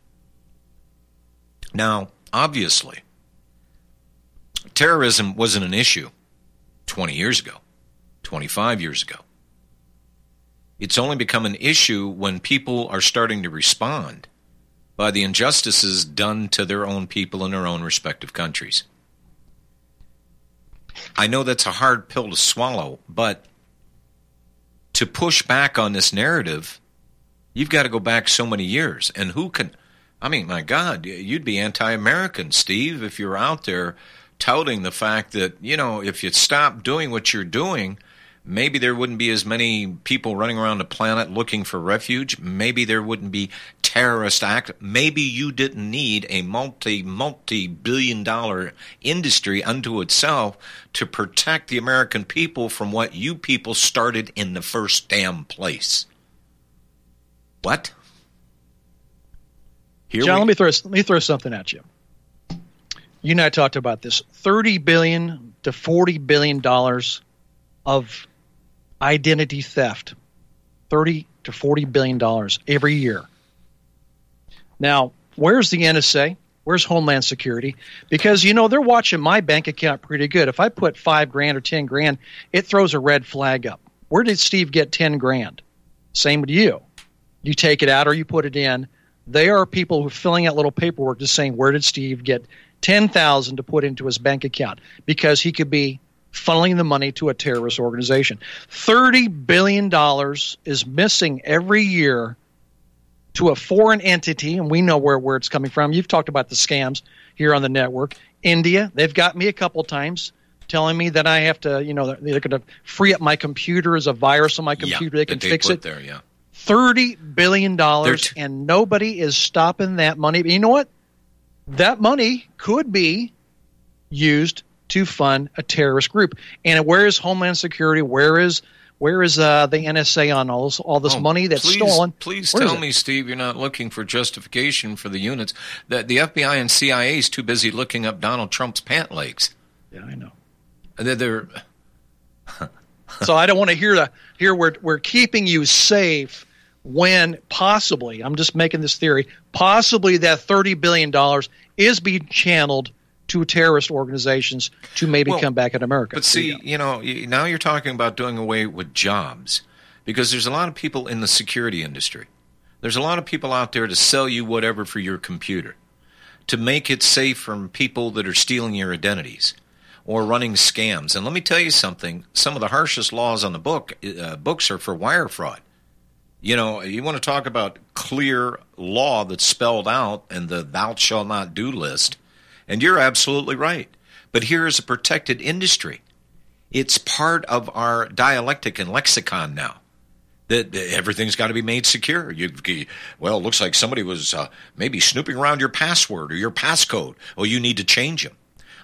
Now, obviously, terrorism wasn't an issue twenty years ago. twenty-five years ago. It's only become an issue when people are starting to respond by the injustices done to their own people in their own respective countries. I know that's a hard pill to swallow, but to push back on this narrative, you've got to go back so many years. And who can, I mean, my God, you'd be anti-American, Steve, if you're out there touting the fact that, you know, if you stop doing what you're doing, maybe there wouldn't be as many people running around the planet looking for refuge. Maybe there wouldn't be terrorist act. Maybe you didn't need a multi, multi-billion dollar industry unto itself to protect the American people from what you people started in the first damn place. What? Here John, we- let me throw let me throw something at you. You and I talked about this. thirty billion dollars to forty billion dollars of identity theft. thirty to forty billion dollars every year. Now, where's the N S A? Where's Homeland Security? Because, you know, they're watching my bank account pretty good. If I put five grand or ten grand, it throws a red flag up. Where did Steve get ten grand? Same with you. You take it out or you put it in. They are people who are filling out little paperwork just saying, where did Steve get ten thousand to put into his bank account? Because he could be funneling the money to a terrorist organization. thirty billion dollars is missing every year to a foreign entity, and we know where, where it's coming from. You've talked about the scams here on the network. India, they've got me a couple times telling me that I have to, you know, they're going to free up my computer as a virus on my computer. Yeah, they can they fix put it. There, yeah. thirty billion dollars, t- and nobody is stopping that money. But you know what? That money could be used to fund a terrorist group. And where is Homeland Security? Where is where is uh, the N S A on all this, all this Oh, money that's please, stolen? Please Where is tell it? me, Steve, you're not looking for justification for the units. That the F B I and C I A is too busy looking up Donald Trump's pant legs. Yeah, I know. They're, they're So I don't want to hear the hear we're we're keeping you safe when possibly, I'm just making this theory, possibly that thirty billion dollars is being channeled to terrorist organizations to maybe Well, come back in America. But see, you know, y- now you're talking about doing away with jobs because there's a lot of people in the security industry. There's a lot of people out there to sell you whatever for your computer, to make it safe from people that are stealing your identities or running scams. And let me tell you something, some of the harshest laws on the book uh, books are for wire fraud. You know, you want to talk about clear law that's spelled out and the thou shalt not do list. And you're absolutely right. But here is a protected industry. It's part of our dialectic and lexicon now. That everything's got to be made secure. You, well, it looks like somebody was uh, maybe snooping around your password or your passcode. Oh, you need to change them.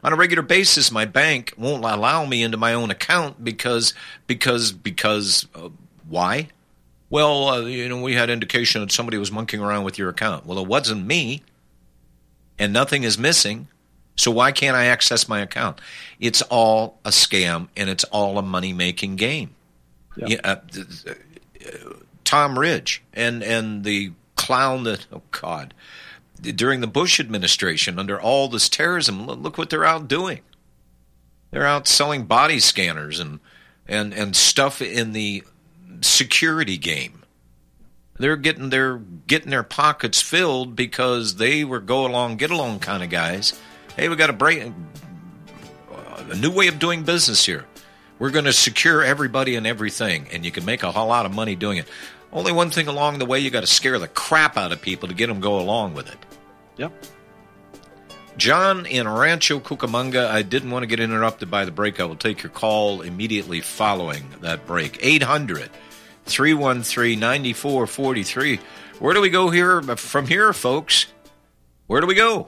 On a regular basis, my bank won't allow me into my own account because, because, because, uh, why? Well, uh, you know, we had indication that somebody was monkeying around with your account. Well, it wasn't me, and nothing is missing, so why can't I access my account? It's all a scam, and it's all a money-making game. Yeah. Yeah, uh, uh, Tom Ridge and, and the clown that, oh, God, during the Bush administration, under all this terrorism, look what they're out doing. They're out selling body scanners and and, and stuff in the security game. They're getting their getting their pockets filled because they were go along, get along kind of guys. Hey, we got a break, a new way of doing business here. We're going to secure everybody and everything, and you can make a whole lot of money doing it. Only one thing along the way, you got to scare the crap out of people to get them go along with it. Yep. John in Rancho Cucamonga, I didn't want to get interrupted by the break. I will take your call immediately following that break. eight hundred, three one three, nine four four three. Where do we go here from here, folks? Where do we go?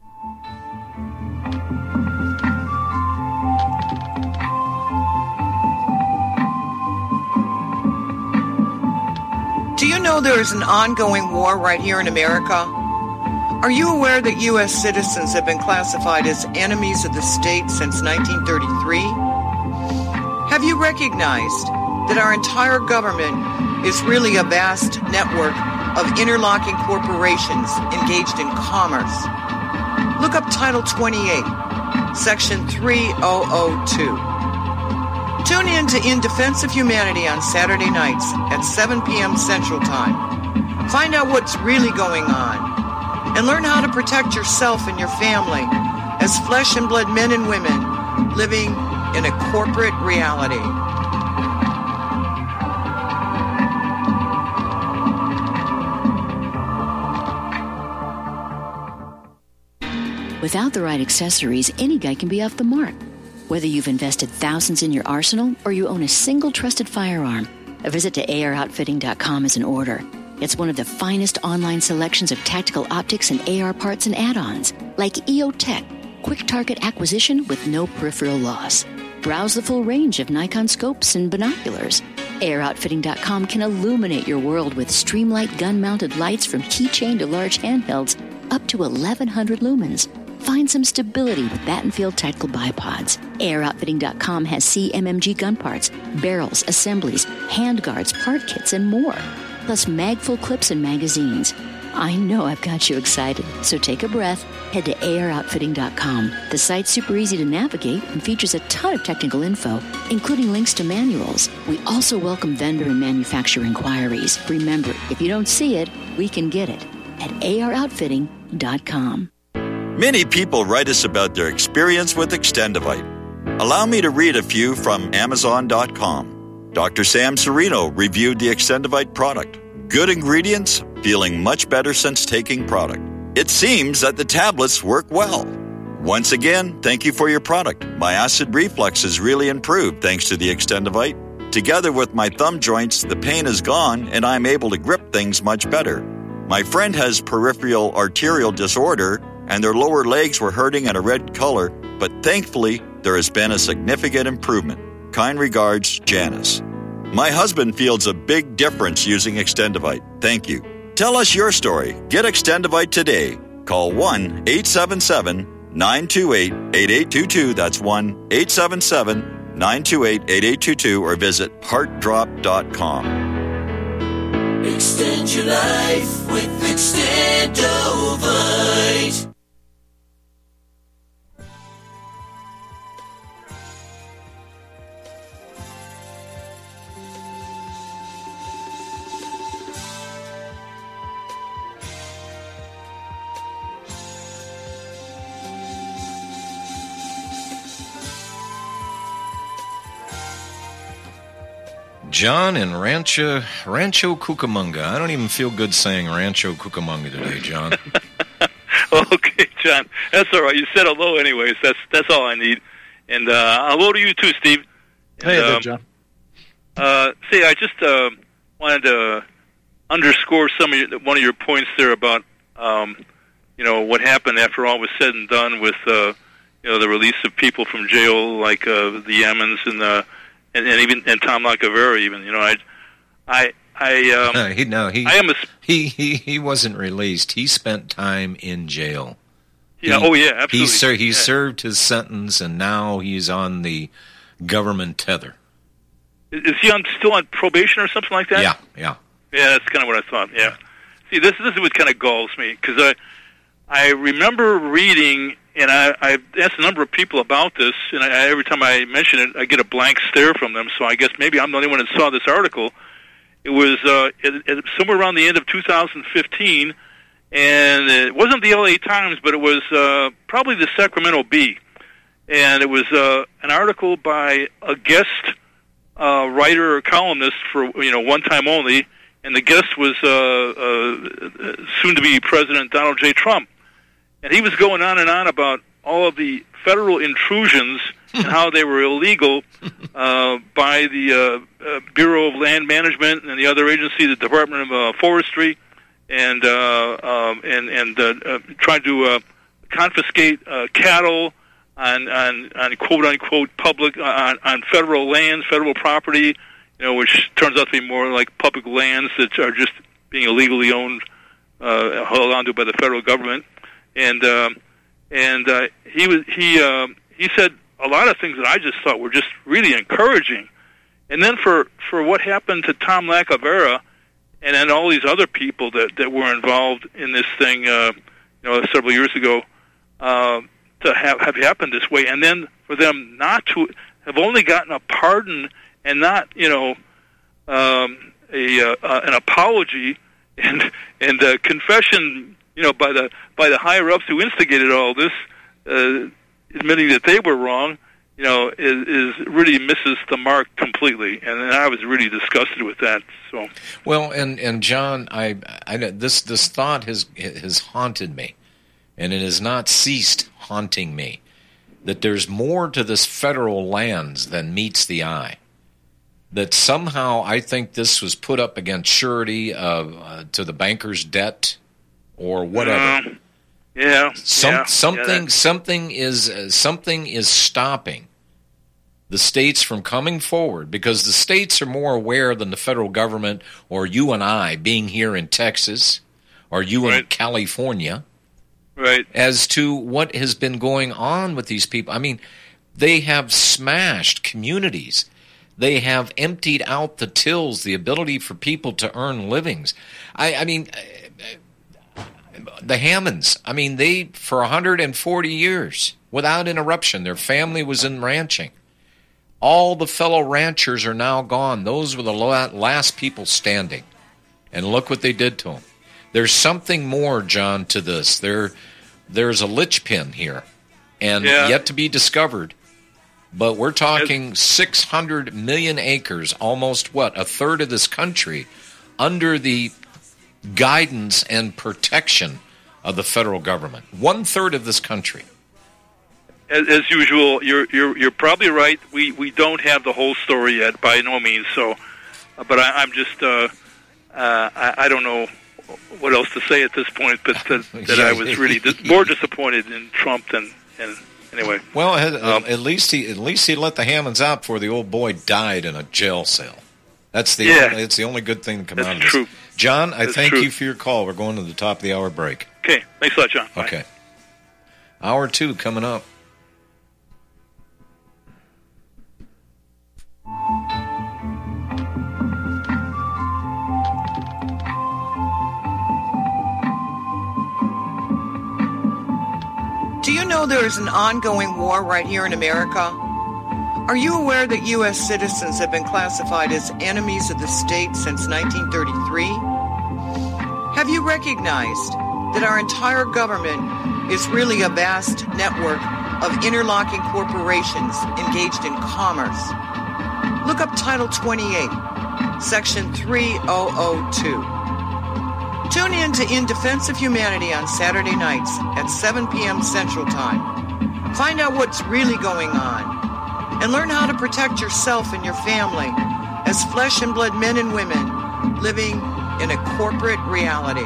Do you know there is an ongoing war right here in America? Are you aware that U S citizens have been classified as enemies of the state since nineteen thirty-three? Have you recognized that our entire government is really a vast network of interlocking corporations engaged in commerce? Look up Title twenty-eight, Section three thousand two. Tune in to In Defense of Humanity on Saturday nights at seven p.m. Central Time. Find out what's really going on and learn how to protect yourself and your family as flesh and blood men and women living in a corporate reality. Without the right accessories, any guy can be off the mark. Whether you've invested thousands in your arsenal or you own a single trusted firearm, a visit to A R outfitting dot com is in order. It's one of the finest online selections of tactical optics and A R parts and add-ons, like E O Tech, quick target acquisition with no peripheral loss. Browse the full range of Nikon scopes and binoculars. A R outfitting dot com can illuminate your world with Streamlight gun-mounted lights from keychain to large handhelds up to eleven hundred lumens. Find some stability with Battenfield Tactical Bipods. A R outfitting dot com has C M M G gun parts, barrels, assemblies, handguards, part kits, and more. Plus mag-full clips and magazines. I know I've got you excited, so take a breath. Head to A R outfitting dot com. The site's super easy to navigate and features a ton of technical info, including links to manuals. We also welcome vendor and manufacturer inquiries. Remember, if you don't see it, we can get it at A R outfitting dot com. Many people write us about their experience with Extendivite. Allow me to read a few from Amazon dot com. Doctor Sam Serino reviewed the Extendivite product. Good ingredients, feeling much better since taking product. It seems that the tablets work well. Once again, thank you for your product. My acid reflux has really improved thanks to the Extendivite. Together with my thumb joints, the pain is gone and I'm able to grip things much better. My friend has peripheral arterial disorder and their lower legs were hurting in a red color, but thankfully, there has been a significant improvement. Kind regards, Janice. My husband feels a big difference using Extendivite. Thank you. Tell us your story. Get Extendivite today. Call one eight seven seven, nine two eight, eight eight two two. That's one eight seven seven, nine two eight, eight eight two two or visit heart drop dot com. Extend your life with Extendovite. John in Rancho, Rancho Cucamonga. I don't even feel good saying Rancho Cucamonga today, John. Okay, John. That's all right. You said hello anyways. That's that's all I need. And uh, hello to you too, Steve. And, hey there, um, John. Uh, see, I just uh, wanted to underscore some of your, one of your points there about, um, you know, what happened after all was said and done with, uh, you know, the release of people from jail like uh, the Yemens and the and, and even and Tom Lacavera even. You know, I I I um, uh, he no he I am a, he he he wasn't released. He spent time in jail. Yeah. He, oh yeah. Absolutely. He ser- he yeah. served his sentence, and now he's on the government tether. Is he on still on probation or something like that? Yeah. Yeah. Yeah. That's kind of what I thought. Yeah. See, this this is what kind of galls me because I I remember reading. And I, I asked a number of people about this, and I, every time I mention it, I get a blank stare from them. So I guess maybe I'm the only one that saw this article. It was uh, it, it, somewhere around the end of two thousand fifteen, and it wasn't the L A Times, but it was uh, probably the Sacramento Bee. And it was uh, an article by a guest uh, writer or columnist for, you know, one time only, and the guest was uh, uh, soon-to-be President Donald J. Trump. And he was going on and on about all of the federal intrusions and how they were illegal uh, by the uh, uh, Bureau of Land Management and the other agency, the Department of uh, Forestry, and uh, um, and and uh, uh, tried to uh, confiscate uh, cattle on, on on quote unquote public uh, on, on federal lands, federal property, you know, which turns out to be more like public lands that are just being illegally owned, uh, held onto by the federal government. And um, and uh, he was he um, he said a lot of things that I just thought were just really encouraging. And then for, for what happened to Tom Lacavera and then all these other people that, that were involved in this thing, uh, you know, several years ago, uh, to have have happened this way, and then for them not to have only gotten a pardon and not, you know, um, a uh, uh, an apology and and a confession. You know, by the by the higher ups who instigated all this, uh, admitting that they were wrong, you know, is, is really misses the mark completely, and, and I was really disgusted with that. So, well, and, and John, I, I this this thought has has haunted me, and it has not ceased haunting me. That there's more to this federal lands than meets the eye. That somehow I think this was put up against surety of, uh, to the banker's debt. Or whatever. Uh, yeah. Some, yeah something. yeah, something is uh, something is stopping the states from coming forward because the states are more aware than the federal government or you and I being here in Texas or you right. in California, right? As to what has been going on with these people. I mean, they have smashed communities. They have emptied out the tills, the ability for people to earn livings. I, I mean. The Hammonds, I mean, they, for one hundred forty years, without interruption, their family was in ranching. All the fellow ranchers are now gone. Those were the last people standing. And look what they did to them. There's something more, John, to this. There, There's a linchpin here, and yeah. yet to be discovered. But we're talking six hundred million acres, almost, what, a third of this country, under the guidance and protection of the federal government. One third of this country. As, as usual, you're you're you're probably right. We we don't have the whole story yet, by no means. So, uh, but I, I'm just uh, uh, I, I don't know what else to say at this point. But that, that I was really dis- more disappointed in Trump than and anyway. Well, at, um, at least he at least he let the Hammonds out before the old boy died in a jail cell. That's the yeah. only, it's the only good thing to come That's out of this. true. John, I That's thank true. you for your call. We're going to the top of the hour break. Okay. Thanks a lot, John. Bye. Okay. Hour two coming up. Do you know there is an ongoing war right here in America? Are you aware that U S citizens have been classified as enemies of the state since nineteen thirty-three? Have you recognized that our entire government is really a vast network of interlocking corporations engaged in commerce? Look up Title twenty-eight, Section three thousand two. Tune in to In Defense of Humanity on Saturday nights at seven p.m. Central Time. Find out what's really going on and learn how to protect yourself and your family as flesh and blood men and women living in a corporate reality.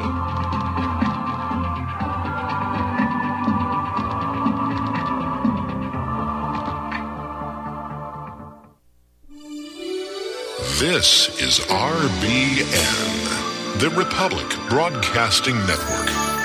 This is R B N, the Republic Broadcasting Network.